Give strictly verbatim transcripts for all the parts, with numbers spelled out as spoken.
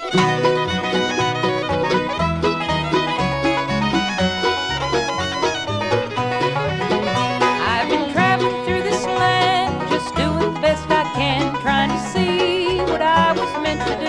I've been traveling through this land, just doing the best I can, trying to see what I was meant to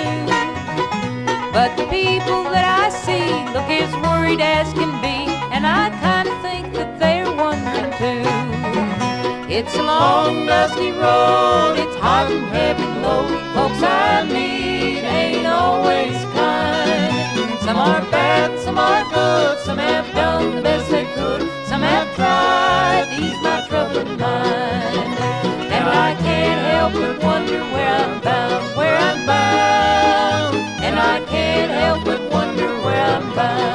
do. But the people that I see look as worried as can be, and I kind of think that they're wondering too. It's a long, dusty road, it's hard and heavy load. Folks I meet ain't always kind. Some are bad, some are good, some have done the best they could, some have tried to ease my troubled mind. And I can't help but wonder where I'm bound, where I'm bound. And I can't help but wonder where I'm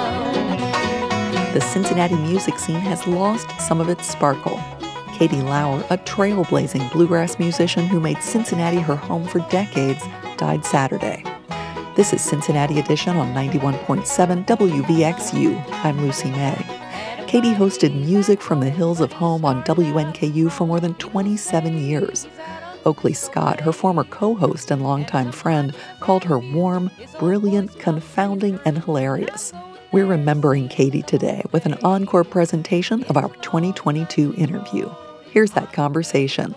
bound. The Cincinnati music scene has lost some of its sparkle. Katie Lauer, a trailblazing bluegrass musician who made Cincinnati her home for decades, died Saturday. This is Cincinnati Edition on ninety-one point seven W V X U. I'm Lucy May. Katie hosted Music from the Hills of Home on W N K U for more than twenty-seven years. Oakley Scott, her former co-host and longtime friend, called her warm, brilliant, confounding, and hilarious. We're remembering Katie today with an encore presentation of our twenty twenty-two interview. Here's that conversation.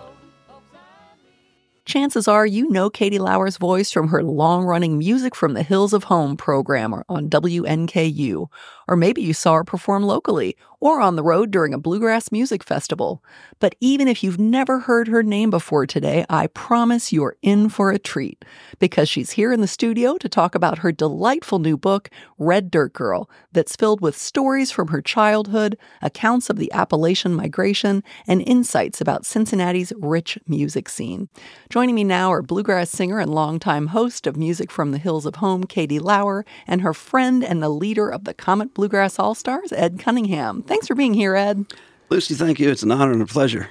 Chances are you know Katie Lauer's voice from her long-running Music from the Hills of Home program on W N K U, or maybe you saw her perform locally or on the road during a bluegrass music festival. But even if you've never heard her name before today, I promise you're in for a treat, because she's here in the studio to talk about her delightful new book, Red Dirt Girl, that's filled with stories from her childhood, accounts of the Appalachian migration, and insights about Cincinnati's rich music scene. Joining me now are bluegrass singer and longtime host of Music from the Hills of Home, Katie Lauer, and her friend and the leader of the Comet Bluegrass All-Stars, Ed Cunningham. Thanks for being here, Ed. Lucy, thank you. It's an honor and a pleasure.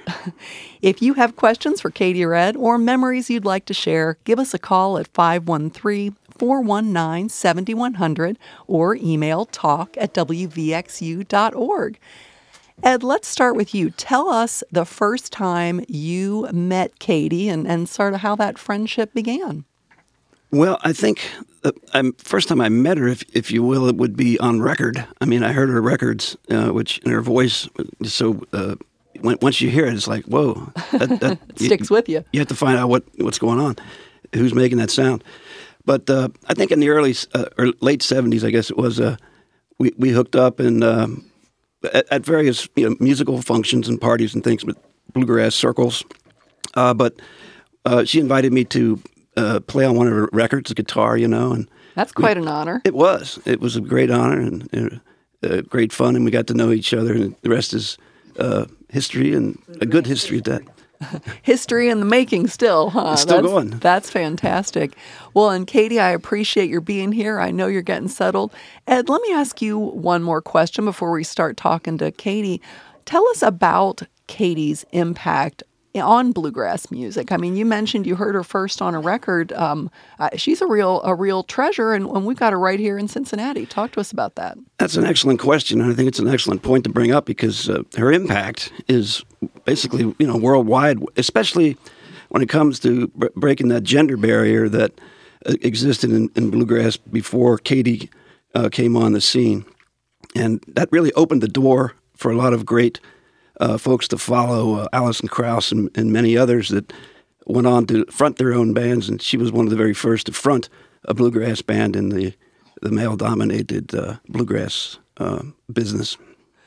If you have questions for Katie or Ed, or memories you'd like to share, give us a call at five one three, four one nine, seven one zero zero or email talk at w v x u dot org. Ed, let's start with you. Tell us the first time you met Katie and, and sort of how that friendship began. Well, I think the uh, first time I met her, if if you will, it would be on record. I mean, I heard her records, uh, which in her voice, so uh, when, once you hear it, it's like, whoa. That, that, it sticks you, with you. You have to find out what, what's going on, who's making that sound. But uh, I think in the early uh, or late seventies, I guess it was, uh, we, we hooked up and um, at, at various you know, musical functions and parties and things with bluegrass circles. Uh, but uh, she invited me to Uh, play on one of her records, a guitar, you know, and that's quite we, an honor. It was. It was a great honor and uh, uh, great fun, and we got to know each other, and the rest is uh, history, and a good history at that. History in the making still, huh? It's still that's, going. That's fantastic. Well, and Katie, I appreciate your being here. I know you're getting settled. Ed, let me ask you one more question before we start talking to Katie. Tell us about Katie's impact on bluegrass music. I mean, you mentioned you heard her first on a record. Um, uh, she's a real a real treasure, and, and we've got her right here in Cincinnati. Talk to us about that. That's an excellent question, and I think it's an excellent point to bring up because uh, her impact is basically, you know, worldwide, especially when it comes to b- breaking that gender barrier that uh, existed in, in bluegrass before Katie uh, came on the scene. And that really opened the door for a lot of great Uh, folks to follow, uh, Alison Krauss and, and many others that went on to front their own bands, and she was one of the very first to front a bluegrass band in the, the male-dominated uh, bluegrass uh, business.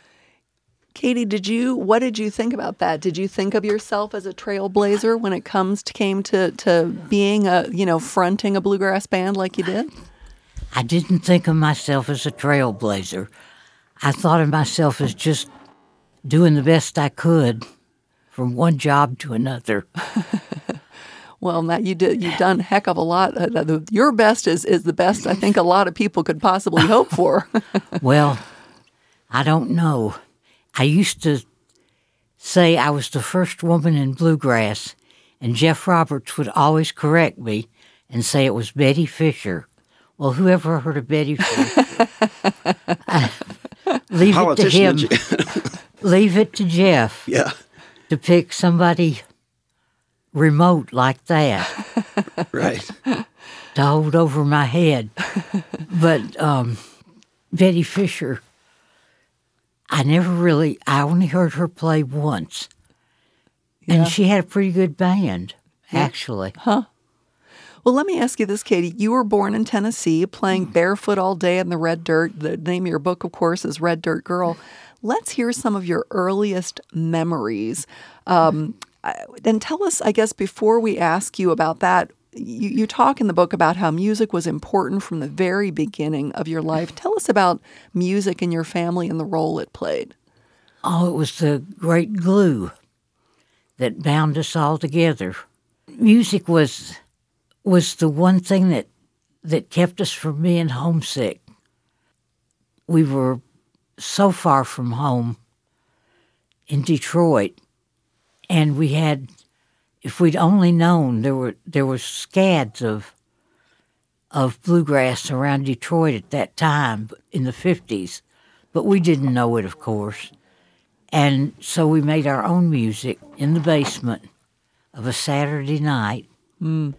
Katie, did you? What did you think about that? Did you think of yourself as a trailblazer when it comes to, came to, to being a, you know, fronting a bluegrass band like you did? I didn't think of myself as a trailblazer. I thought of myself as just doing the best I could from one job to another. Well, Matt, you did, you've done a heck of a lot. Uh, the, your best is, is the best I think a lot of people could possibly hope for. Well, I don't know. I used to say I was the first woman in bluegrass, and Jeff Roberts would always correct me and say it was Betty Fisher. Well, whoever heard of Betty Fisher? I, leave it to him. Leave it to Jeff. Yeah. To pick somebody remote like that. Right. To hold over my head. but um, Betty Fisher, I never really, I only heard her play once. Yeah. And she had a pretty good band, actually. Huh? Well, let me ask you this, Katie. You were born in Tennessee, playing barefoot all day in the red dirt. The name of your book, of course, is Red Dirt Girl. Let's hear some of your earliest memories. Um, and tell us, I guess, before we ask you about that, you, you talk in the book about how music was important from the very beginning of your life. Tell us about music in your family and the role it played. Oh, it was the great glue that bound us all together. Music was was the one thing that, that kept us from being homesick. We were so far from home in Detroit, and we had, if we'd only known, there were there were scads of of bluegrass around Detroit at that time in the fifties, but we didn't know it, of course. And so we made our own music in the basement of a Saturday night, Mm.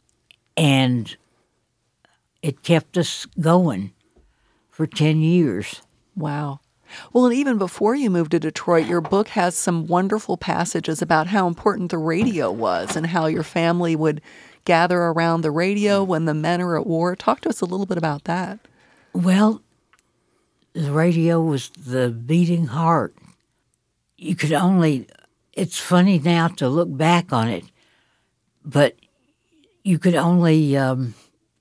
and it kept us going for ten years. Wow. Well, and even before you moved to Detroit, your book has some wonderful passages about how important the radio was and how your family would gather around the radio when the men are at war. Talk to us a little bit about that. Well, the radio was the beating heart. You could only, it's funny now to look back on it, but you could only, um,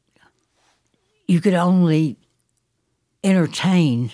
you could only entertain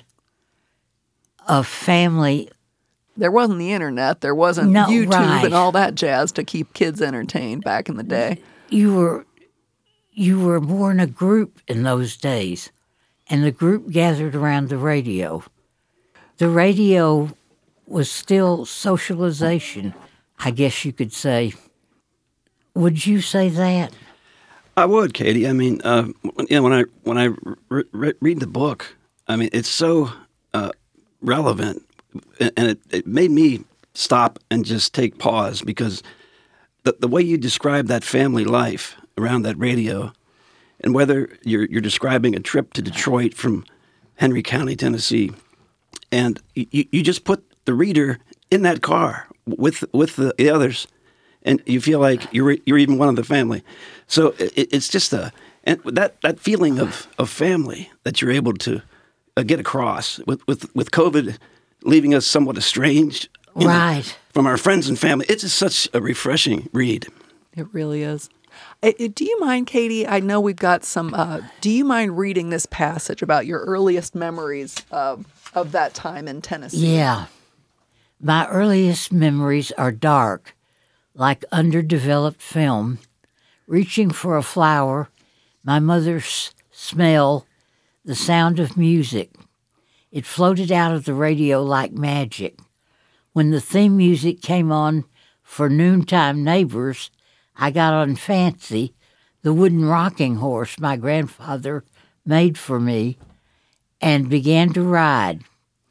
a family. There wasn't the internet. There wasn't No, YouTube right. and all that jazz to keep kids entertained back in the day. You were, you were more in a group in those days, and the group gathered around the radio. The radio was still socialization, I guess you could say. Would you say that? I would, Katie. I mean, uh, you know, when I when I re- re- read the book, I mean, it's so uh, relevant, and it, it made me stop and just take pause, because the the way you describe that family life around that radio, and whether you're you're describing a trip to Detroit from Henry County, Tennessee, and you, you just put the reader in that car with with the, the others, and you feel like you're you're even one of the family. So it, it's just a and that, that feeling of, of family that you're able to uh, get across with, with with COVID leaving us somewhat estranged, you know, Right. from our friends and family. It's just such a refreshing read. It really is. Uh, uh, Do you mind, Katie? I know we've got some. Uh, do you mind reading this passage about your earliest memories of, of that time in Tennessee? Yeah. My earliest memories are dark, like underdeveloped film, reaching for a flower, my mother's smell, the sound of music. It floated out of the radio like magic. When the theme music came on for Noontime Neighbors, I got on Fancy, the wooden rocking horse my grandfather made for me, and began to ride.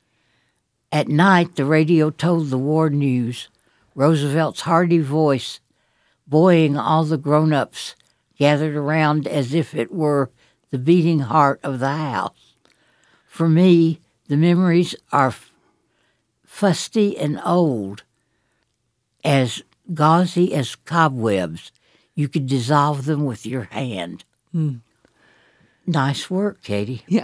At night, the radio told the war news, Roosevelt's hearty voice buoying all the grown-ups gathered around as if it were the beating heart of the house. For me, the memories are f- fusty and old, as gauzy as cobwebs. You could dissolve them with your hand. Mm. Nice work, Katie. Yeah,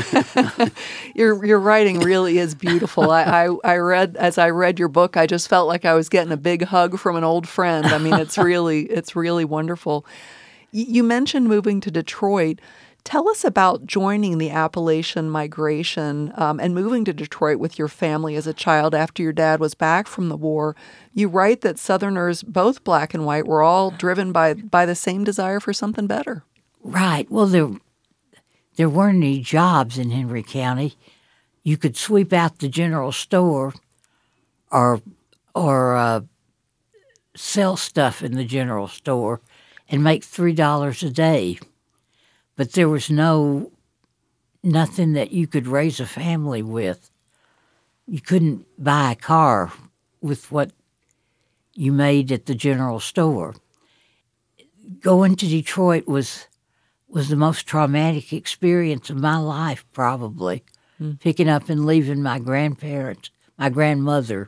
your your writing really is beautiful. I, I I read as I read your book, I just felt like I was getting a big hug from an old friend. I mean, it's really it's really wonderful. Y- You mentioned moving to Detroit. Tell us about joining the Appalachian migration um, and moving to Detroit with your family as a child after your dad was back from the war. You write that Southerners, both black and white, were all driven by by the same desire for something better. Right. Well, there there weren't any jobs in Henry County. You could sweep out the general store or or uh, sell stuff in the general store and make three dollars a day. But there was no nothing that you could raise a family with. You couldn't buy a car with what you made at the general store. Going to Detroit was was the most traumatic experience of my life, probably, mm. picking up and leaving my grandparents, my grandmother,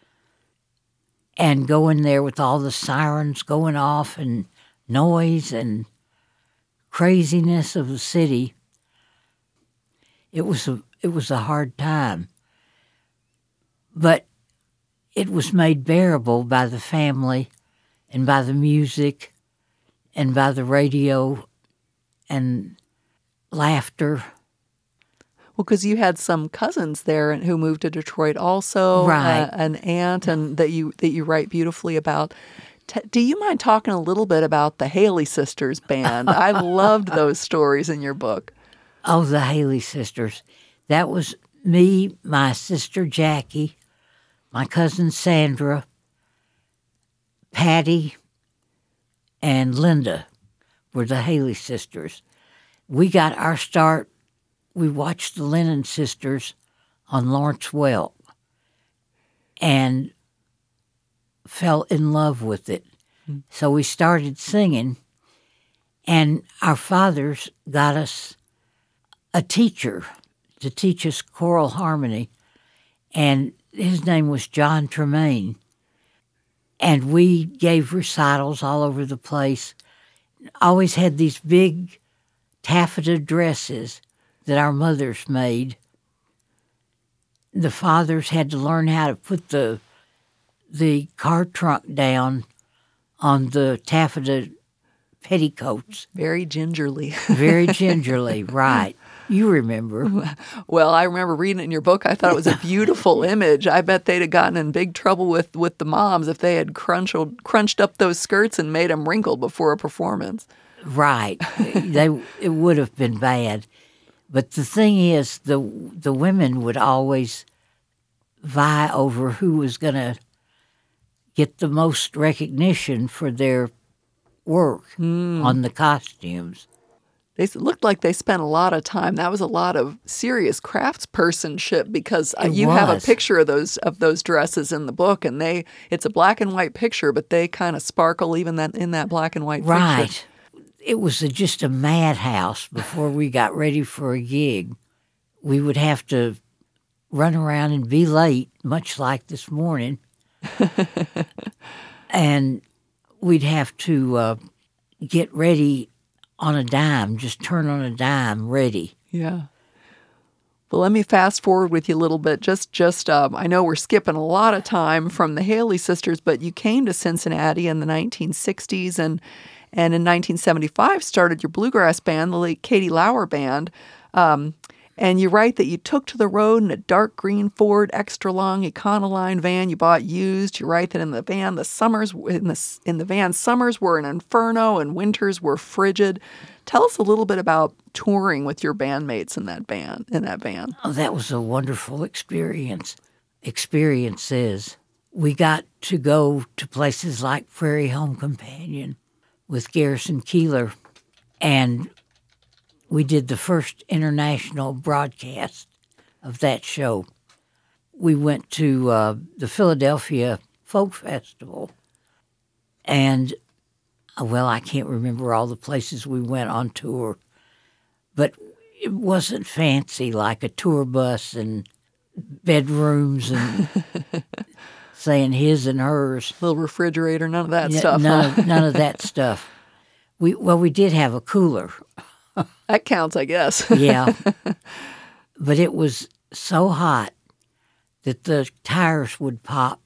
and going there with all the sirens going off and noise and craziness of the city. It was a, it was a hard time. But it was made bearable by the family and by the music and by the radio and laughter. Well, because you had some cousins there who moved to Detroit also, right. uh, an aunt, and that you that you write beautifully about. T- do you mind talking a little bit about the Haley Sisters band? I loved those stories in your book. Oh, the Haley Sisters. That was me, my sister Jackie, my cousin Sandra, Patty, and Linda were the Haley Sisters. We got our start, we watched the Lennon Sisters on Lawrence Welk and fell in love with it. Mm-hmm. So we started singing, and our fathers got us a teacher to teach us choral harmony, and his name was John Tremaine. And we gave recitals all over the place. Always had these big taffeta dresses that our mothers made. The fathers had to learn how to put the the car trunk down on the taffeta petticoats. Very gingerly. Very gingerly, right. You remember. Well, I remember reading it in your book. I thought it was a beautiful image. I bet they'd have gotten in big trouble with, with the moms if they had crunched, crunched up those skirts and made them wrinkle before a performance. Right. they It would have been bad. But the thing is, the the women would always vie over who was going to get the most recognition for their work mm. on the costumes. They looked like they spent a lot of time. That was a lot of serious craftspersonship because uh, you was. have a picture of those of those dresses in the book, and they it's a black and white picture, but they kind of sparkle even that in that black and white right. picture. It was a, just a madhouse before we got ready for a gig. We would have to run around and be late, much like this morning, and we'd have to uh, get ready on a dime, just turn on a dime, ready. Yeah. Well, let me fast forward with you a little bit. Just, just um, I know we're skipping a lot of time from the Haley Sisters, but you came to Cincinnati in the nineteen sixties and and in nineteen seventy-five started your bluegrass band, the late Katie Lauer Band. Um, and you write that you took to the road in a dark green Ford extra long Econoline van you bought used. You write that in the van, the summers in the in the van, summers were an inferno and winters were frigid. Tell us a little bit about touring with your bandmates in that band in that van. Oh, that was a wonderful experience. Experiences. We got to go to places like Prairie Home Companion with Garrison Keillor, and we did the first international broadcast of that show. We went to uh, the Philadelphia Folk Festival, and, well, I can't remember all the places we went on tour, but it wasn't fancy like a tour bus and bedrooms and saying his and hers. Little refrigerator, none of that N- stuff. None, huh? of, none of that stuff. We Well, we did have a cooler. That counts, I guess. Yeah. But it was so hot that the tires would pop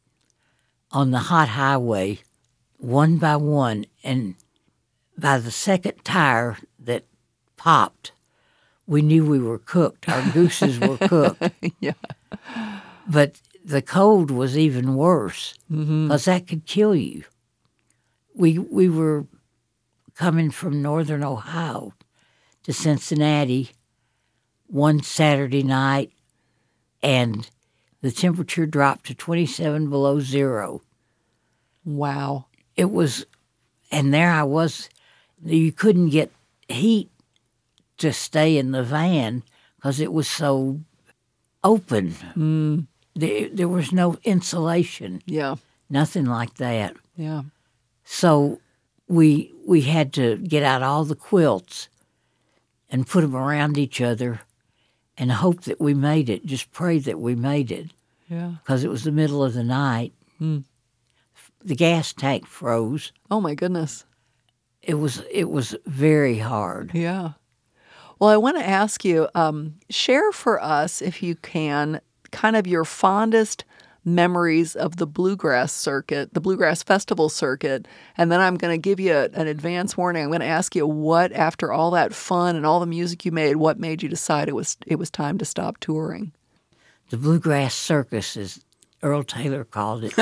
on the hot highway one by one. And by the second tire that popped, we knew we were cooked. Our gooses were cooked. Yeah. But the cold was even worse because mm-hmm. that could kill you. We we were coming from northern Ohio to Cincinnati one Saturday night, and the temperature dropped to twenty-seven below zero. Wow. It was, and there I was, you couldn't get heat to stay in the van because it was so open. Mm. There, there was no insulation. Yeah. Nothing like that. Yeah. So we we had to get out all the quilts and put them around each other and hope that we made it, just pray that we made it. Yeah. Because it was the middle of the night. Mm. The gas tank froze. Oh, my goodness. It was it was very hard. Yeah. Well, I want to ask you, um, share for us, if you can, kind of your fondest memories of the bluegrass circuit, the bluegrass festival circuit, and then I'm going to give you a, an advance warning. I'm going to ask you what, after all that fun and all the music you made, what made you decide it was it was time to stop touring? The bluegrass circus, as Earl Taylor called it.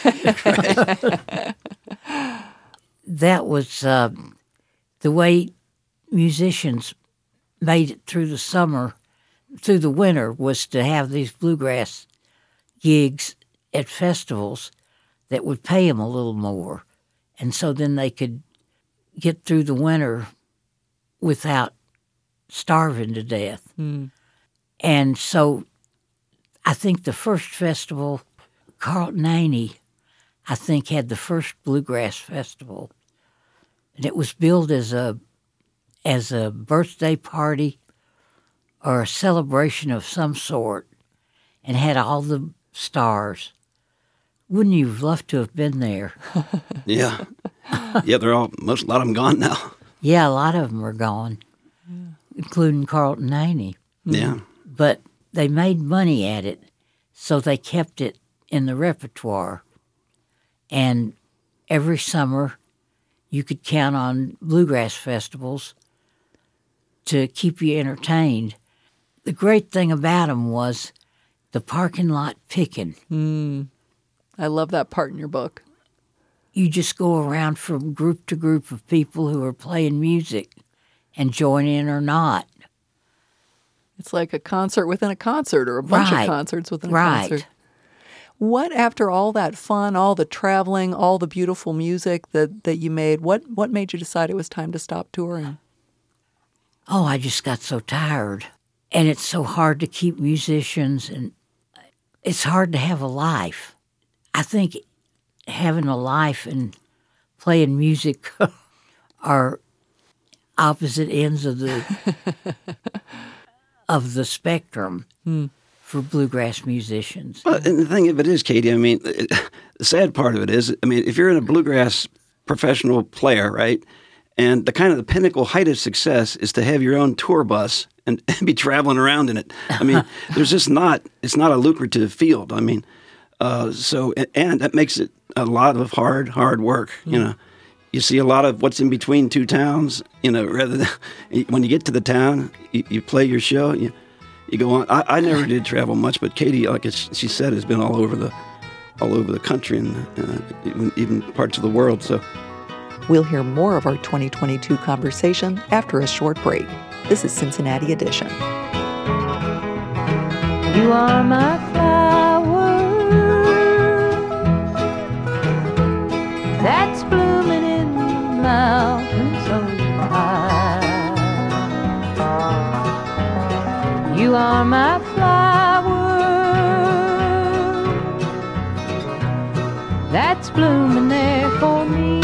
That was uh, the way musicians made it through the summer, through the winter, was to have these bluegrass gigs at festivals that would pay them a little more. And so then they could get through the winter without starving to death. Mm. And so I think the first festival, Carlton Aney, I think had the first bluegrass festival. And it was billed as a as a birthday party or a celebration of some sort and had all the stars. Wouldn't you have loved to have been there? Yeah. Yeah, they're all, most, a lot of them gone now. Yeah, a lot of them are gone, yeah. Including Carlton Aney. Yeah. But they made money at it, so they kept it in the repertoire. And every summer, you could count on bluegrass festivals to keep you entertained. The great thing about them was the parking lot picking. Mm. I love that part in your book. You just go around from group to group of people who are playing music and join in or not. It's like a concert within a concert or a bunch right. of concerts within a right. concert. What, after all that fun, all the traveling, all the beautiful music that, that you made, what, what made you decide it was time to stop touring? Oh, I just got so tired. And it's so hard to keep musicians, and it's hard to have a life. I think having a life and playing music are opposite ends of the of the spectrum hmm. for bluegrass musicians. Well, and the thing of it is, Katie, I mean, it, the sad part of it is, I mean, if you're in a bluegrass professional player, right, and the kind of the pinnacle height of success is to have your own tour bus and, and be traveling around in it. I mean, there's just not, it's not a lucrative field. I mean, uh, so, and, and that makes it a lot of hard, hard work, you mm. know. You see a lot of what's in between two towns, you know, rather than, when you get to the town, you, you play your show, you, you go on. I, I never did travel much, but Katie, like she said, has been all over the, all over the country and uh, even, even parts of the world, so. We'll hear more of our twenty twenty-two conversation after a short break. This is Cincinnati Edition. You are my flower that's blooming in the mountains so high. You are my flower that's blooming there for me.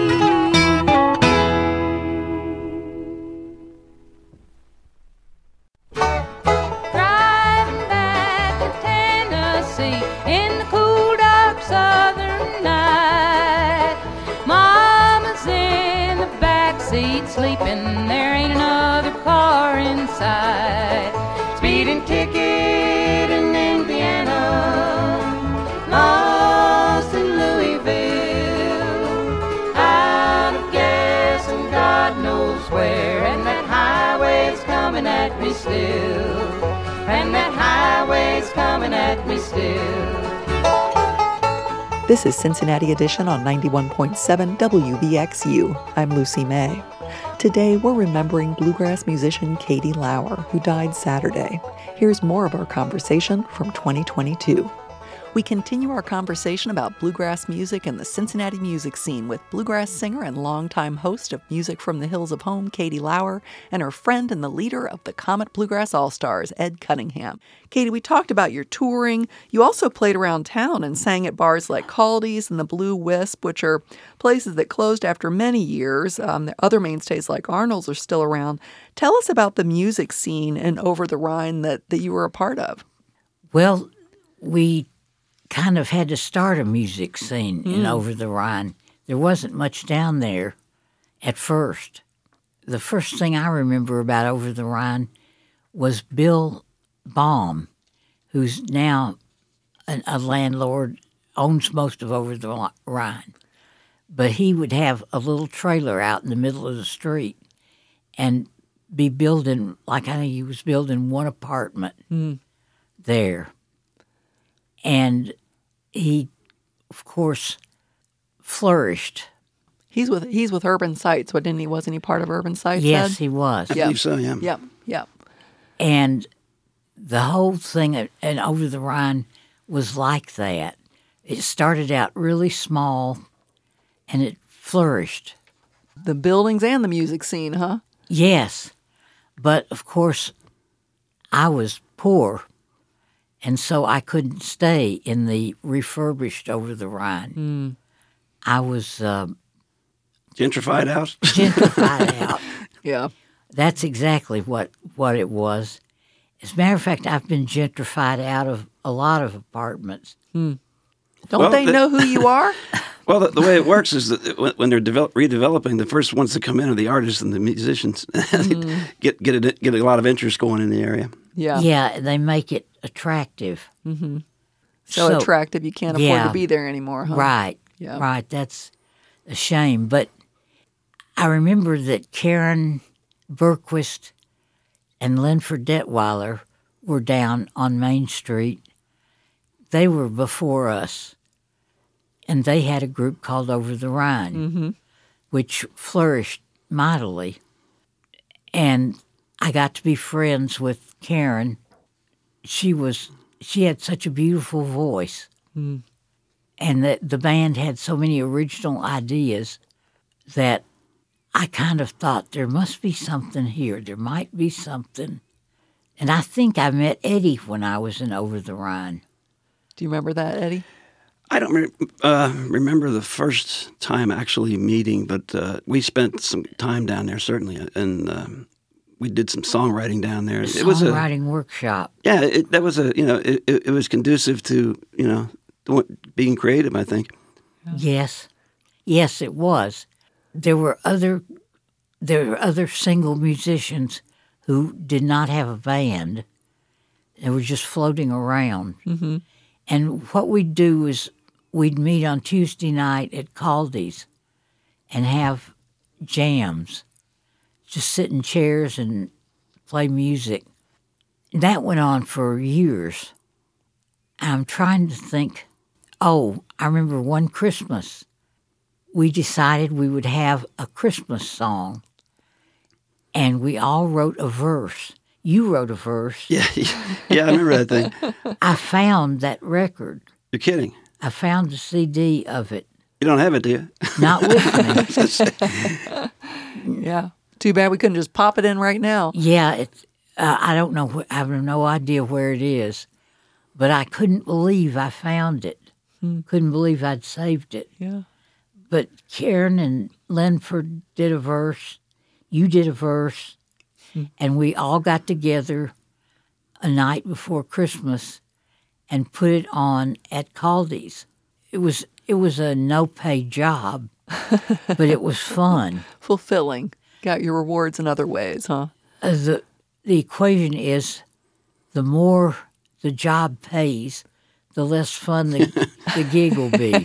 Sleeping, there ain't another car inside. Speeding ticket in Indiana, lost in Louisville, out of gas and God knows where. And that highway's coming at me still, and that highway's coming at me still. This is Cincinnati Edition on ninety-one point seven W V X U. I'm Lucy May. Today, we're remembering bluegrass musician Katie Lauer, who died Saturday. Here's more of our conversation from twenty twenty-two. We continue our conversation about bluegrass music and the Cincinnati music scene with bluegrass singer and longtime host of Music from the Hills of Home, Katie Lauer, and her friend and the leader of the Comet Bluegrass All-Stars, Ed Cunningham. Katie, we talked about your touring. You also played around town and sang at bars like Caldy's and the Blue Wisp, which are places that closed after many years. Um, the other mainstays like Arnold's are still around. Tell us about the music scene in Over the Rhine that, that you were a part of. Well, we kind of had to start a music scene mm. in Over the Rhine. There wasn't much down there at first. The first thing I remember about Over the Rhine was Bill Baum, who's now an, a landlord, owns most of Over the Rhine. But he would have a little trailer out in the middle of the street and be building, like I think he was building one apartment mm. there. And he, of course, flourished. He's with he's with Urban Sights, but didn't he? Wasn't he part of Urban Sights? Yes, Ed? he was. I yep. believe so, yeah. Yep, yep. And the whole thing at, at Over the Rhine was like that. It started out really small, and it flourished. The buildings and the music scene, huh? Yes. But, of course, I was poor. And so I couldn't stay in the refurbished Over the Rhine. Mm. I was uh, gentrified out. Gentrified out. Yeah, that's exactly what, what it was. As a matter of fact, I've been gentrified out of a lot of apartments. Hmm. Don't well, they the, know who you are? Well, the, the way it works is that when they're develop, redeveloping, the first ones to come in are the artists and the musicians. Mm. get get a, get a lot of interest going in the area. Yeah, yeah, they make it attractive. Mm-hmm. So, so attractive you can't afford yeah, to be there anymore, huh? Right, yeah. right. That's a shame. But I remember that Karen Berquist and Linford Detweiler were down on Main Street. They were before us, and they had a group called Over the Rhine, mm-hmm. which flourished mightily. And I got to be friends with Karen. She was she had such a beautiful voice, mm. and that the band had so many original ideas that I kind of thought there must be something here. There might be something. And I think I met Eddie when I was in Over the Rhine. Do you remember that, Eddie? I don't re- uh, remember the first time actually meeting, but uh, we spent some time down there, certainly, and um, we did some songwriting down there. A it was a songwriting workshop. Yeah, it, that was a you know it, it was conducive to you know being creative, I think. Yes, yes, it was. There were other there were other single musicians who did not have a band. They were just floating around. Mm-hmm. And what we'd do is we'd meet on Tuesday night at Caldy's and have jams, just sit in chairs and play music. That went on for years. I'm trying to think. Oh, I remember one Christmas, we decided we would have a Christmas song, and we all wrote a verse. You wrote a verse. Yeah, yeah, I remember that thing. I found that record. You're kidding. I found the C D of it. You don't have it, do you? Not with me. Yeah. Too bad we couldn't just pop it in right now. Yeah, it's, uh, I don't know. Wh- I have no idea where it is, but I couldn't believe I found it. Hmm. Couldn't believe I'd saved it. Yeah. But Karen and Linford did a verse. You did a verse. Hmm. And we all got together a night before Christmas and put it on at Caldy's. It was it was a no-pay job, but it was fun. Fulfilling. Got your rewards in other ways, huh? Uh, the the equation is the more the job pays, the less fun the, the gig will be.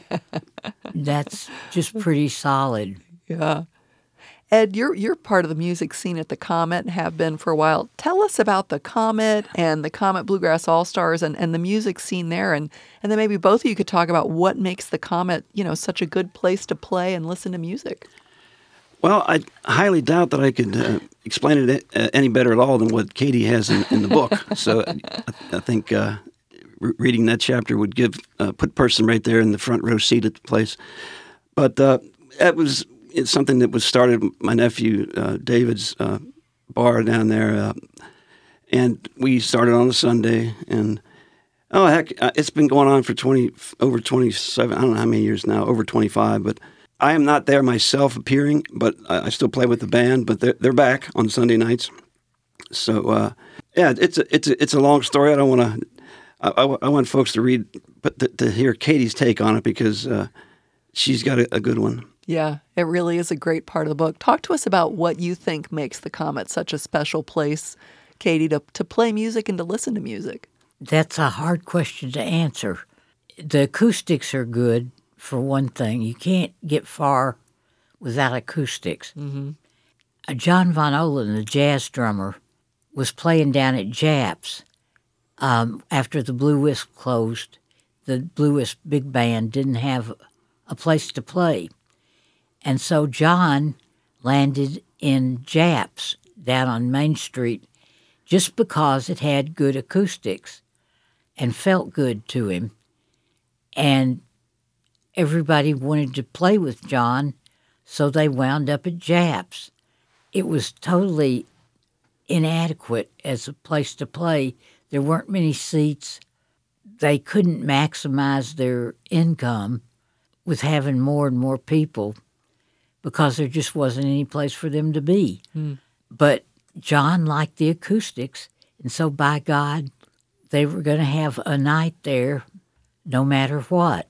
That's just pretty solid. Yeah. Ed, you're you're part of the music scene at the Comet and have been for a while. Tell us about the Comet and the Comet Bluegrass All-Stars and, and the music scene there. And, and then maybe both of you could talk about what makes the Comet, you know, such a good place to play and listen to music. Well, I highly doubt that I could uh, explain it uh, any better at all than what Katie has in, in the book. So I, I think uh, re- reading that chapter would give uh, put person right there in the front row seat at the place. But uh, that was it's something that was started with my nephew uh, David's uh, bar down there, uh, and we started on a Sunday. And oh heck, uh, it's been going on for twenty over twenty-seven. I don't know how many years now, over twenty-five. But I am not there myself appearing, but I, I still play with the band. But they're they're back on Sunday nights. So uh, yeah, it's a it's a, it's a long story. I don't want to. I, I, I want folks to read, but to, to hear Katie's take on it because uh, she's got a, a good one. Yeah, it really is a great part of the book. Talk to us about what you think makes the Comet such a special place, Katie, to, to play music and to listen to music. That's a hard question to answer. The acoustics are good, for one thing. You can't get far without acoustics. Mm-hmm. Uh, John Von Ohlen, the jazz drummer, was playing down at Japs um, after the Blue Wisp closed. The Blue Wisp big band didn't have a place to play. And so John landed in Japs down on Main Street just because it had good acoustics and felt good to him. And everybody wanted to play with John, so they wound up at Japs. It was totally inadequate as a place to play. There weren't many seats. They couldn't maximize their income with having more and more people because there just wasn't any place for them to be. Mm. But John liked the acoustics, and so by God, they were going to have a night there no matter what.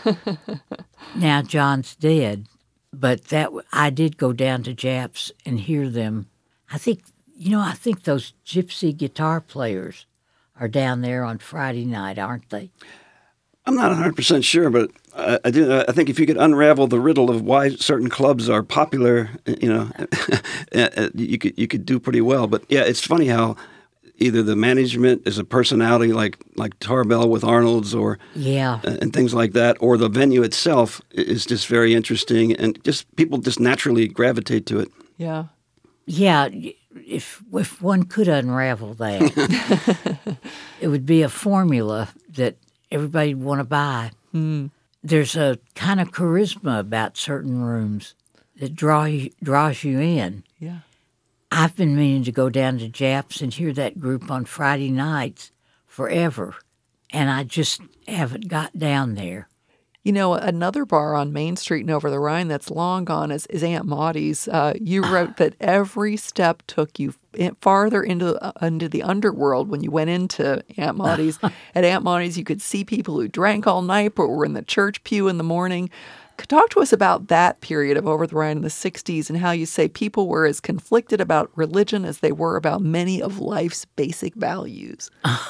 Now John's dead, but that I did go down to Japs and hear them. I think, you know, I think those gypsy guitar players are down there on Friday night, aren't they? I'm not one hundred percent sure, but I, I do. I think if you could unravel the riddle of why certain clubs are popular, you know, you could you could do pretty well. But yeah, it's funny how either the management is a personality like like Tarbell with Arnold's, or yeah, and things like that, or the venue itself is just very interesting, and just people just naturally gravitate to it. Yeah, yeah. If if one could unravel that, it would be a formula that everybody would want to buy. Mm. There's a kind of charisma about certain rooms that draw you, draws you in. Yeah. I've been meaning to go down to Japs and hear that group on Friday nights forever, and I just haven't got down there. You know, another bar on Main Street and over the Rhine that's long gone is, is Aunt Maudie's. Uh, you wrote that every step took you farther into uh, into the underworld when you went into Aunt Maudie's. At Aunt Maudie's, you could see people who drank all night but were in the church pew in the morning. Talk to us about that period of Over the Rhine in the sixties and how you say people were as conflicted about religion as they were about many of life's basic values.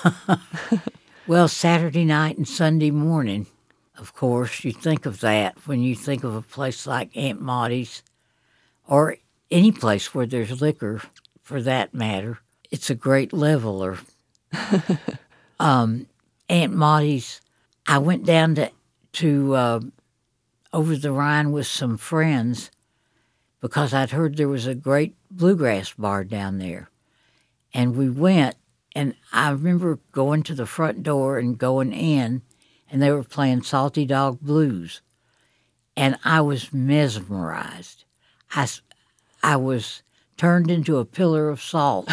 Well, Saturday night and Sunday morning, of course, you think of that when you think of a place like Aunt Maudie's or any place where there's liquor, for that matter. It's a great leveler. um, Aunt Maudie's, I went down to, to uh, Over the Rhine with some friends because I'd heard there was a great bluegrass bar down there. And we went, and I remember going to the front door and going in, and they were playing Salty Dog Blues. And I was mesmerized. I, I was turned into a pillar of salt.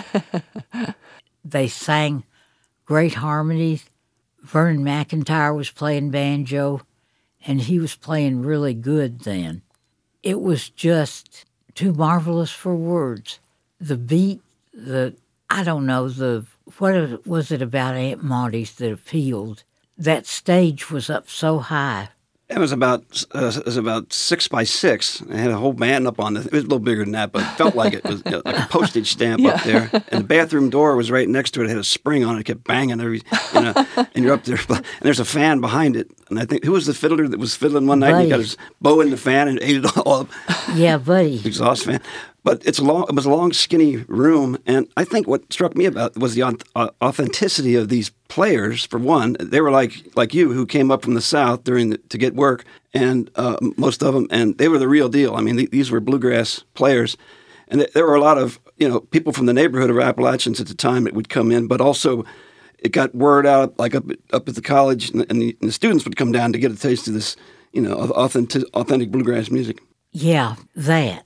They sang great harmonies. Vernon McIntyre was playing banjo, and he was playing really good then. It was just too marvelous for words. The beat, the, I don't know, the what was it about Aunt Maudie's that appealed? That stage was up so high. It was about uh, it was about six by six. I had a whole band up on it. It was a little bigger than that, but it felt like it was you know, like a postage stamp yeah. up there. And the bathroom door was right next to it. It had a spring on it. It kept banging every, you know. And you're up there, and there's a fan behind it. And I think who was the fiddler that was fiddling one night? Buddy. And he got his bow in the fan and ate it all up. Yeah, buddy. Exhaust fan. But it's a long. It was a long, skinny room, and I think what struck me about was the uh, authenticity of these players. For one, they were like like you, who came up from the South during the, to get work, and uh, most of them, and they were the real deal. I mean, th- these were bluegrass players, and th- there were a lot of you know people from the neighborhood of Appalachians at the time that would come in, but also it got word out like up up at the college, and, and, the, and the students would come down to get a taste of this, you know, authentic authentic bluegrass music. Yeah, that.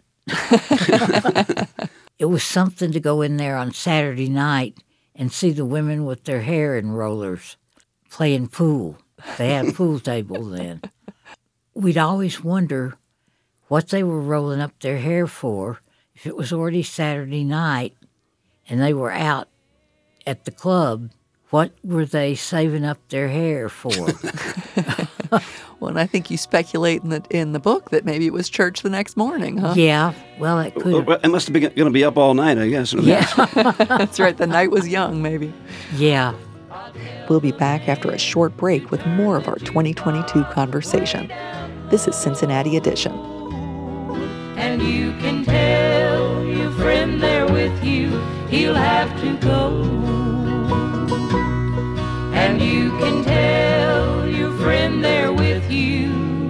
It was something to go in there on Saturday night and see the women with their hair in rollers playing pool. They had a pool table then. We'd always wonder what they were rolling up their hair for if it was already Saturday night and they were out at the club. What were they saving up their hair for? Well, and I think you speculate in the in the book that maybe it was church the next morning, huh? Yeah, well, it could have. It must have been going to be up all night, I guess. Yeah. That's right. The night was young, maybe. Yeah. We'll be back after a short break with more of our twenty twenty-two conversation. This is Cincinnati Edition. And you can tell your friend there with you, he'll have to go. And you can tell your friend there with you,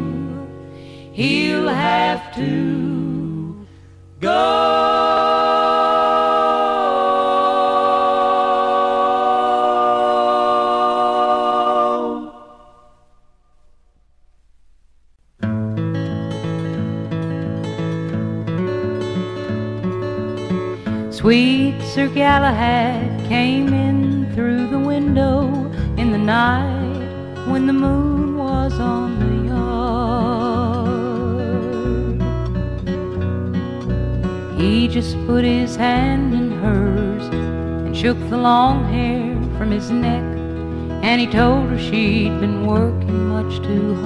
he'll have to go. Sweet Sir Galahad came in through the window in the night when the moon was on the yard. He just put his hand in hers and shook the long hair from his neck, and he told her she'd been working much too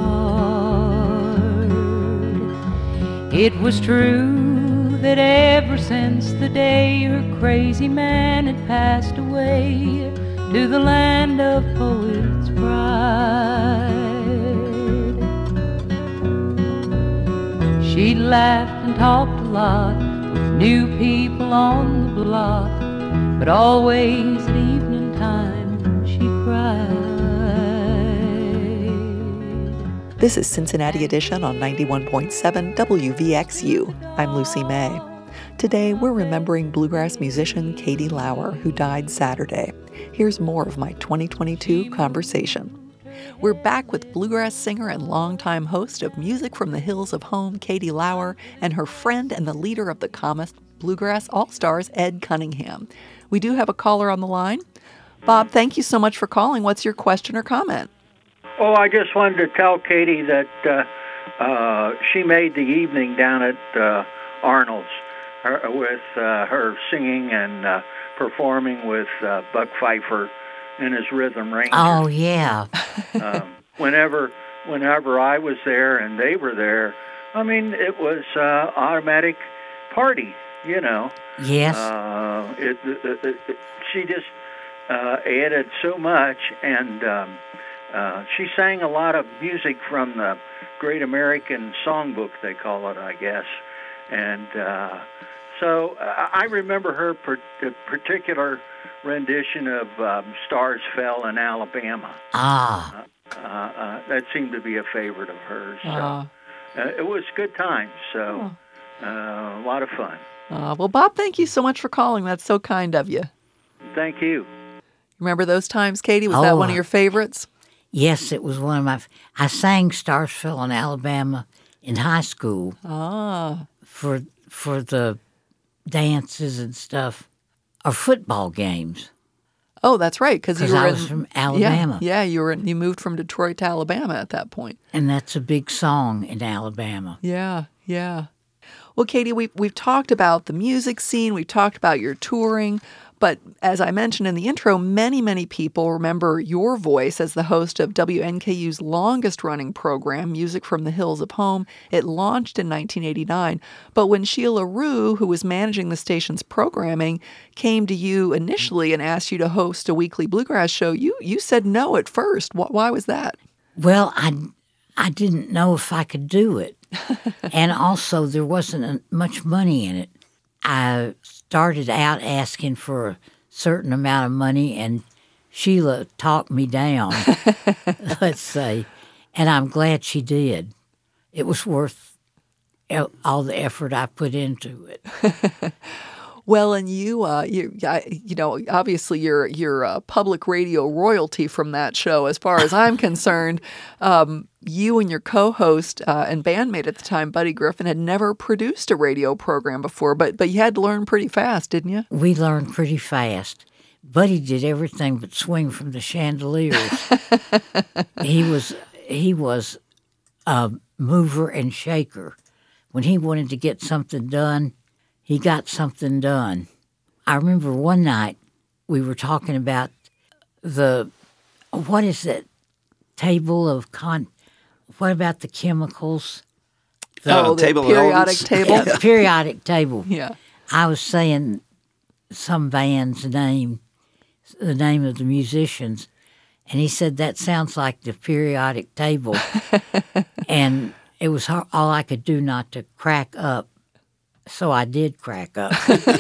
hard. It was true that ever since the day her crazy man had passed away to the land of poets' pride, she laughed and talked a lot with new people on the block, but always at evening time she cried. This is Cincinnati Edition on ninety-one point seven W V X U. I'm Lucy May. Today, we're remembering bluegrass musician Katie Lauer, who died Saturday. Here's more of my twenty twenty-two conversation. We're back with bluegrass singer and longtime host of Music from the Hills of Home, Katie Lauer, and her friend and the leader of the Comet Bluegrass All-Stars, Ed Cunningham. We do have a caller on the line. Bob, thank you so much for calling. What's your question or comment? Oh, I just wanted to tell Katie that uh, uh, she made the evening down at uh, Arnold's her, with uh, her singing and uh, performing with uh, Buck Pfeiffer and his Rhythm Rangers. Oh, yeah. um, whenever, whenever I was there and they were there, I mean, it was uh, automatic party, you know. Yes. Uh, it, it, it, it, she just uh, added so much, and um, uh, she sang a lot of music from the Great American Songbook, they call it, I guess. And uh, so uh, I remember her per- particular rendition of um, Stars Fell in Alabama. Ah. Uh, uh, that seemed to be a favorite of hers. So Uh, uh, it was good times, so uh, a lot of fun. uh, well, Bob, thank you so much for calling. That's so kind of you. Thank you. Remember those times, Katie? Was Oh, that one of your favorites? Yes, it was one of my... I sang Stars Fell in Alabama in high school Ah. for for the dances and stuff, or football games. Oh, that's right, because you 'Cause were I in, was from Alabama. Yeah, yeah, you were in, you moved from Detroit to Alabama at that point. And that's a big song in Alabama. Yeah, yeah. Well, Katie, we've we've talked about the music scene, we've talked about your touring, but as I mentioned in the intro, many, many people remember your voice as the host of W N K U's longest-running program, Music from the Hills of Home. It launched in nineteen eighty-nine, but when Sheila Rue, who was managing the station's programming, came to you initially and asked you to host a weekly bluegrass show, you you said no at first. Wh- Why was that? Well, I, I didn't know if I could do it. And also, there wasn't a, much money in it. I started out asking for a certain amount of money, and Sheila talked me down, let's say, and I'm glad she did. It was worth all the effort I put into it. Well, and you, uh, you, I, you know, obviously you're you're uh, public radio royalty from that show. As far as I'm concerned, um, you and your co-host uh, and bandmate at the time, Buddy Griffin, had never produced a radio program before, but but you had to learn pretty fast, didn't you? We learned pretty fast. Buddy did everything but swing from the chandeliers. he was he was a mover and shaker. When he wanted to get something done, he got something done. I remember one night we were talking about the, what is it, table of con, what about the chemicals? The, oh, the table periodic table? Yeah, the periodic table. Yeah. I was saying some band's name, the name of the musicians, and he said, that sounds like the periodic table. And it was all I could do not to crack up. So I did crack up.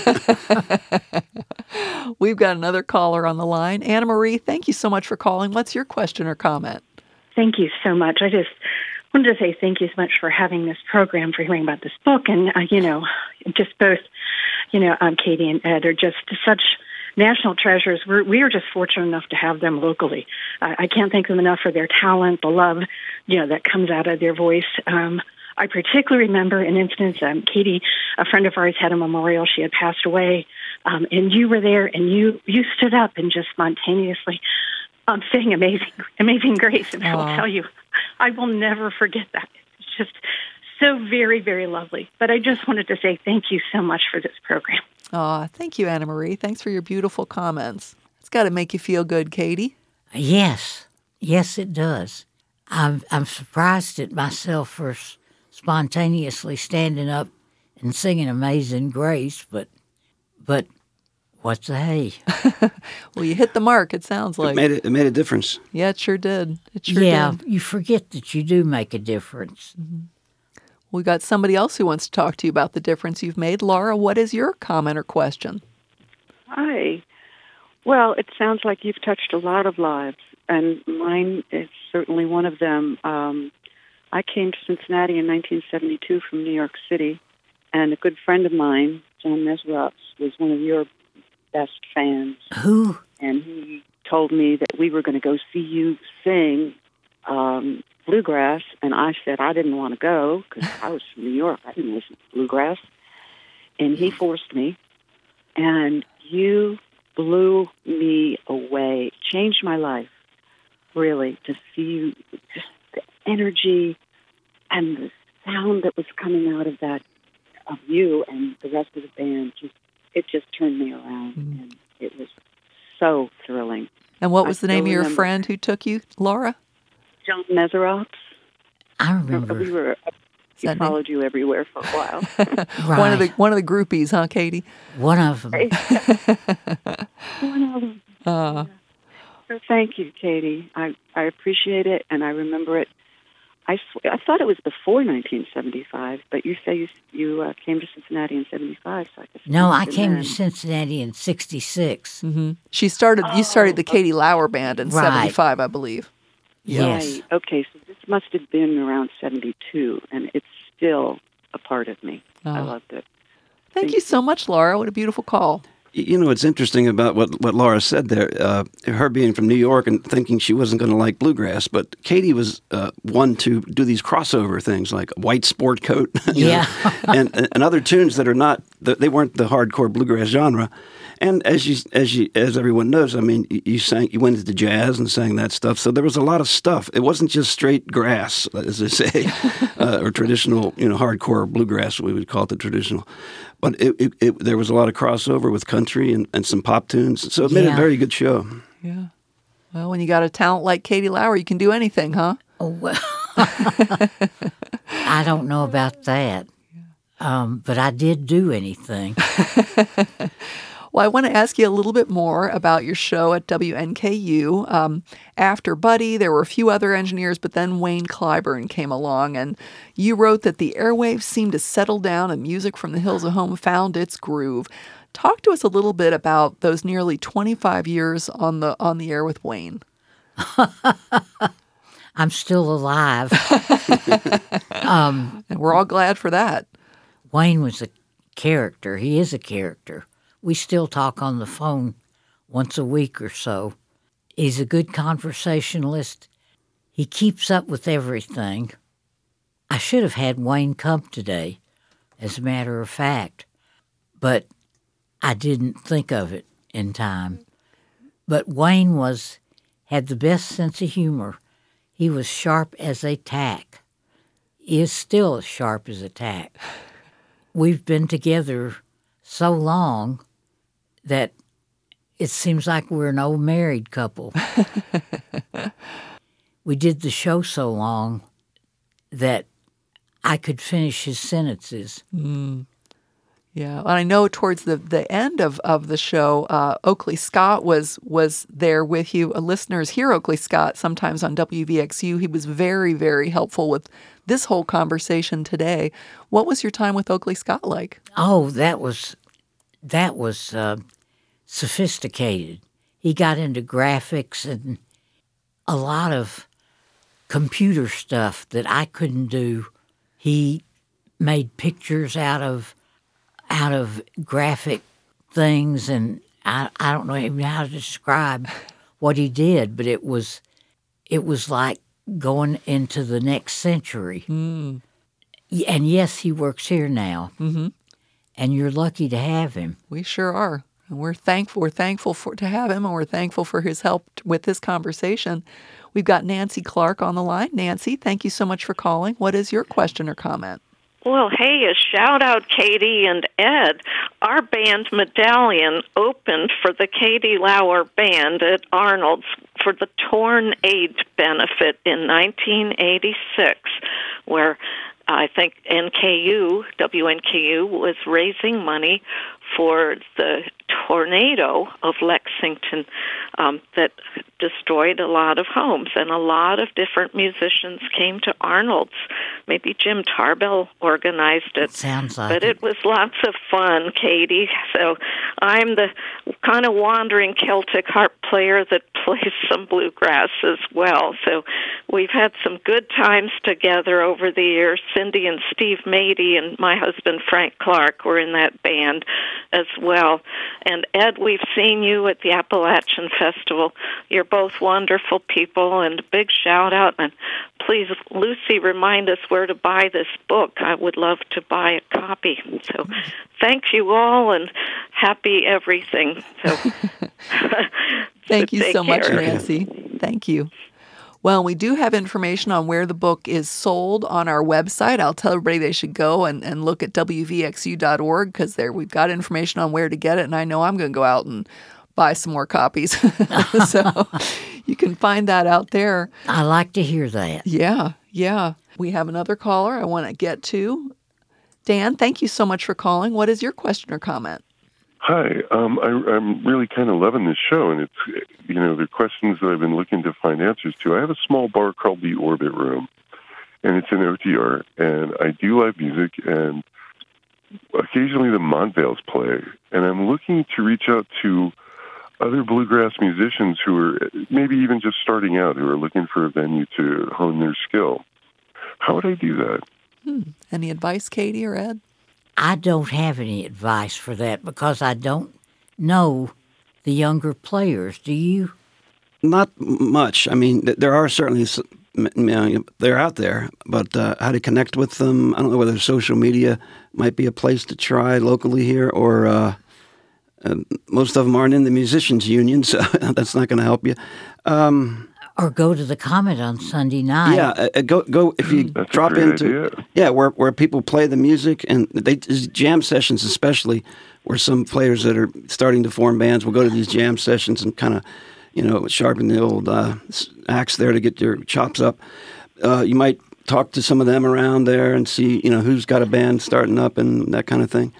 We've got another caller on the line. Anna Marie, thank you so much for calling. What's your question or comment? Thank you so much. I just wanted to say thank you so much for having this program, for hearing about this book. And, uh, you know, just both, you know, um, Katie and Ed are just such national treasures. We're, we are just fortunate enough to have them locally. Uh, I can't thank them enough for their talent, the love, you know, that comes out of their voice. Um, I particularly remember an instance, um, Katie, a friend of ours, had a memorial. She had passed away, um, and you were there, and you, you stood up and just spontaneously um, sang Amazing Amazing Grace. And I will tell you, I will never forget that. It's just so very, very lovely. But I just wanted to say thank you so much for this program. Aw, thank you, Anna Marie. Thanks for your beautiful comments. It's got to make you feel good, Katie. Yes. Yes, it does. I'm, I'm surprised at myself for spontaneously standing up and singing Amazing Grace, but but what's the hey? Well, you hit the mark, it sounds like. It made, it, it made a difference. Yeah, it sure did. It sure yeah, did. You forget that you do make a difference. Mm-hmm. We got somebody else who wants to talk to you about the difference you've made. Laura, what is your comment or question? Hi. Well, it sounds like you've touched a lot of lives, and mine is certainly one of them. Um, I came to Cincinnati in nineteen seventy-two from New York City, and a good friend of mine, John Mesrops, was one of your best fans. Who? And he told me that we were going to go see you sing um, bluegrass, and I said I didn't want to go because I was from New York. I didn't listen to bluegrass. And he forced me, and you blew me away, changed my life, really, to see you, just the energy and the sound that was coming out of that, of you and the rest of the band. Just it just turned me around, mm. and it was so thrilling. And what was I the name of your remember. friend who took you, Laura? John Mesrops. I remember. We were. He that followed name? you everywhere for a while. Right. One of the one of the groupies, huh, Katie? One of them. One of them. Uh, So thank you, Katie. I, I appreciate it, and I remember it. I, sw- I thought it was before nineteen seventy-five, but you say you you uh, came to Cincinnati in seventy-five. So I guess No, I then. came to Cincinnati in sixty-six. mm-hmm. She started. Oh, you started the Katie Lauer Band in right. seventy-five, I believe. Yes. Right. Okay, so this must have been around seventy-two, and it's still a part of me. Oh. I loved it. Thank, Thank you so much, Laura. What a beautiful call. You know, what's interesting about what, what Laura said there, uh, her being from New York and thinking she wasn't going to like bluegrass, but Katie was uh, one to do these crossover things like White Sport Coat, you Yeah. know, and, and other tunes that are not, they weren't the hardcore bluegrass genre. And as you, as you, as everyone knows, I mean, you, you sang, you went into jazz and sang that stuff. So there was a lot of stuff. It wasn't just straight grass, as they say, uh, or traditional, you know, hardcore bluegrass. We would call it the traditional. But it, it, it, there was a lot of crossover with country and, and some pop tunes. So it made Yeah. a very good show. Yeah. Well, when you got a talent like Katie Lauer, you can do anything, huh? Oh, well. I don't know about that. Um, but I did do anything. Well, I want to ask you a little bit more about your show at W N K U. Um, after Buddy, there were a few other engineers, but then Wayne Clyburn came along, and you wrote that the airwaves seemed to settle down and music from the hills of home found its groove. Talk to us a little bit about those nearly twenty-five years on the on the air with Wayne. I'm still alive. um, And we're all glad for that. Wayne was a character. He is a character. we still talk on the phone once a week or so. He's a good conversationalist. He keeps up with everything. I should have had Wayne come today, as a matter of fact, but I didn't think of it in time. But Wayne was had the best sense of humor. He was sharp as a tack. He is still as sharp as a tack. We've been together so long that it seems like we're an old married couple. We did the show so long that I could finish his sentences. Mm. Yeah, and I know towards the, the end of, of the show, uh, Oakley Scott was was there with you. Uh, listeners hear Oakley Scott sometimes on W V X U. He was very, very helpful with this whole conversation today. What was your time with Oakley Scott like? Oh, that was that was uh, sophisticated. He got into graphics and a lot of computer stuff that I couldn't do. He made pictures out of out of graphic things, and I, I don't know even how to describe what he did, but it was it was like going into the next century. Mm. And yes, he works here now, Mm-hmm. and you're lucky to have him. We sure are. And we're thankful. We're thankful for to have him, and we're thankful for his help with this conversation. We've got Nancy Clark on the line. Nancy, thank you so much for calling. What is your question or comment? Well, hey, a shout-out, Katie and Ed. Our band, Medallion, opened for the Katie Lauer Band at Arnold's for the Torn Aid benefit in nineteen eighty-six, where I think N K U, W N K U, was raising money for the tornado of Lexington um, that destroyed a lot of homes, and a lot of different musicians came to Arnold's. Maybe Jim Tarbell organized it. Sounds like But it. it was lots of fun, Katie. So I'm the kind of wandering Celtic harp player that plays some bluegrass as well. So we've had some good times together over the years. Cindy and Steve Mady and my husband Frank Clark were in that band as well. And Ed, we've seen you at the Appalachian Festival. You're both wonderful people, and a big shout out. And please, Lucy, remind us where to buy this book. I would love to buy a copy. So thank you all, and happy everything. So Thank you take so much, care. Nancy. Thank you. Well, we do have information on where the book is sold on our website. I'll tell everybody they should go and, and look at W V X U dot org, because there we've got information on where to get it, and I know I'm going to go out and buy some more copies. So you can find that out there. I like to hear that. Yeah, yeah. We have another caller I want to get to. Dan, thank you so much for calling. What is your question or comment? Hi, um, I, I'm really kind of loving this show, and it's, you know, the questions that I've been looking to find answers to. I have a small bar called the Orbit Room, and it's an O T R, and I do live music, and occasionally the Montvales play, and I'm looking to reach out to other bluegrass musicians who are maybe even just starting out, who are looking for a venue to hone their skill. How would I do that? Hmm. Any advice, Katie or Ed? I don't have any advice for that because I don't know the younger players. Do you? Not much. I mean, th- there are certainly, s- m- you know, they're out there, but uh, how to connect with them, I don't know whether social media might be a place to try locally here, or uh, uh, most of them aren't in the musicians union, so that's not going to help you. Um, Or go to the Comet on Sunday night. yeah, uh, go go if you That's a drop great into idea. yeah, where where people play the music, and they jam sessions especially, where some players that are starting to form bands will go to these jam sessions and kind of, you know, sharpen the old uh, axe there to get your chops up. Uh, you might talk to some of them around there and see, you know, who's got a band starting up and that kind of thing.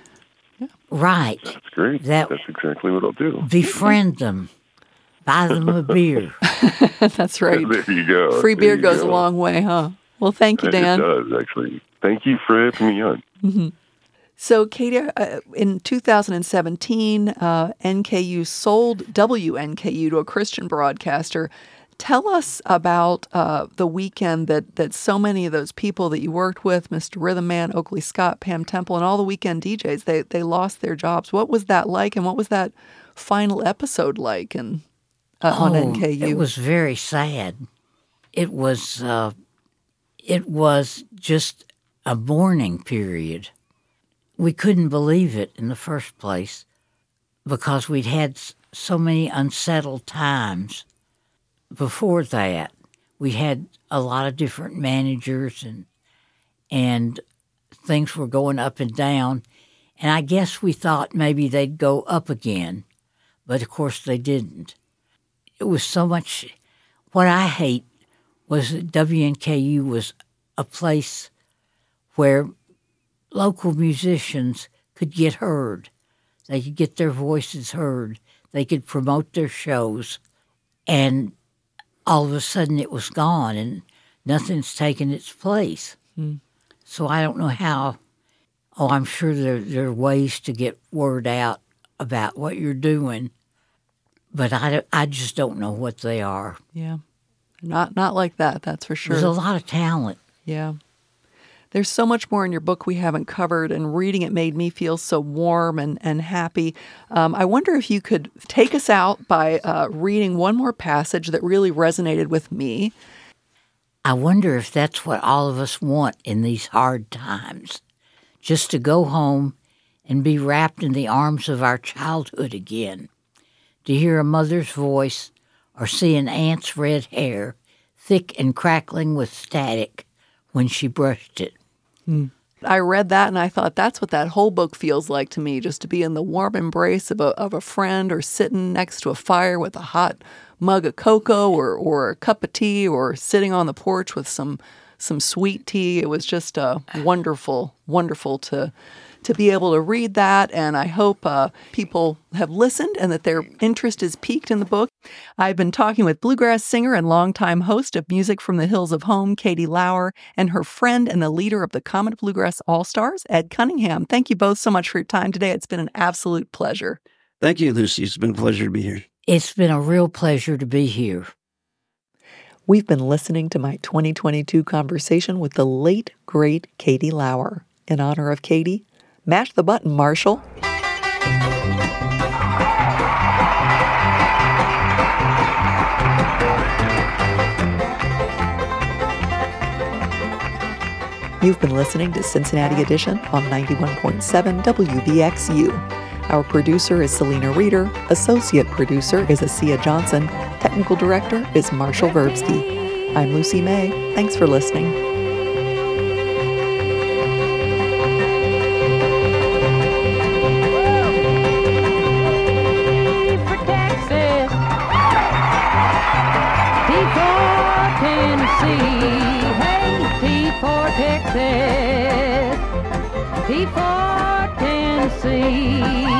Right. That's great. That- That's exactly what I'll do. Befriend them. Buy them a beer. That's right. There you go. Free There beer you goes go. a long way, huh? Well, thank you, Dan. It does, actually. Thank you for having me on. Mm-hmm. So, Katie, uh, in two thousand seventeen, uh, N K U sold W N K U to a Christian broadcaster. Tell us about uh, the weekend that, that so many of those people that you worked with, Mister Rhythm Man, Oakley Scott, Pam Temple, and all the weekend D Js, they they lost their jobs. What was that like, and what was that final episode like in, uh, oh, on N K U? It was very sad. It was uh, it was just a mourning period. We couldn't believe it in the first place because we'd had so many unsettled times. Before that, we had a lot of different managers and and things were going up and down. And I guess we thought maybe they'd go up again, but of course they didn't. It was so much. What I hate was that W N K U was a place where local musicians could get heard. They could get their voices heard. They could promote their shows. And all of a sudden it was gone and nothing's taken its place. Mm. So I don't know how. Oh, I'm sure there, there are ways to get word out about what you're doing, but I, I just don't know what they are. Yeah, not not like that, that's for sure. There's a lot of talent. Yeah. There's so much more in your book we haven't covered, and reading it made me feel so warm and, and happy. Um, I wonder if you could take us out by uh, reading one more passage that really resonated with me. I wonder if that's what all of us want in these hard times, just to go home and be wrapped in the arms of our childhood again, to hear a mother's voice or see an aunt's red hair, thick and crackling with static, when she brushed it. Mm. I read that and I thought that's what that whole book feels like to me, just to be in the warm embrace of a of a friend or sitting next to a fire with a hot mug of cocoa or, or a cup of tea or sitting on the porch with some some sweet tea. It was just uh, wonderful, wonderful to to be able to read that, and I hope uh, people have listened and that their interest is piqued in the book. I've been talking with bluegrass singer and longtime host of Music from the Hills of Home, Katie Lauer, and her friend and the leader of the Comet Bluegrass All-Stars, Ed Cunningham. Thank you both so much for your time today. It's been an absolute pleasure. Thank you, Lucy. It's been a pleasure to be here. It's been a real pleasure to be here. We've been listening to my twenty twenty-two conversation with the late, great Katie Lauer. In honor of Katie, mash the button, Marshall. You've been listening to Cincinnati Edition on ninety-one point seven W V X U. Our producer is Selena Reeder. Associate producer is Asia Johnson. Technical director is Marshall Verbsky. I'm Lucy May. Thanks for listening. Texas, T for Tennessee.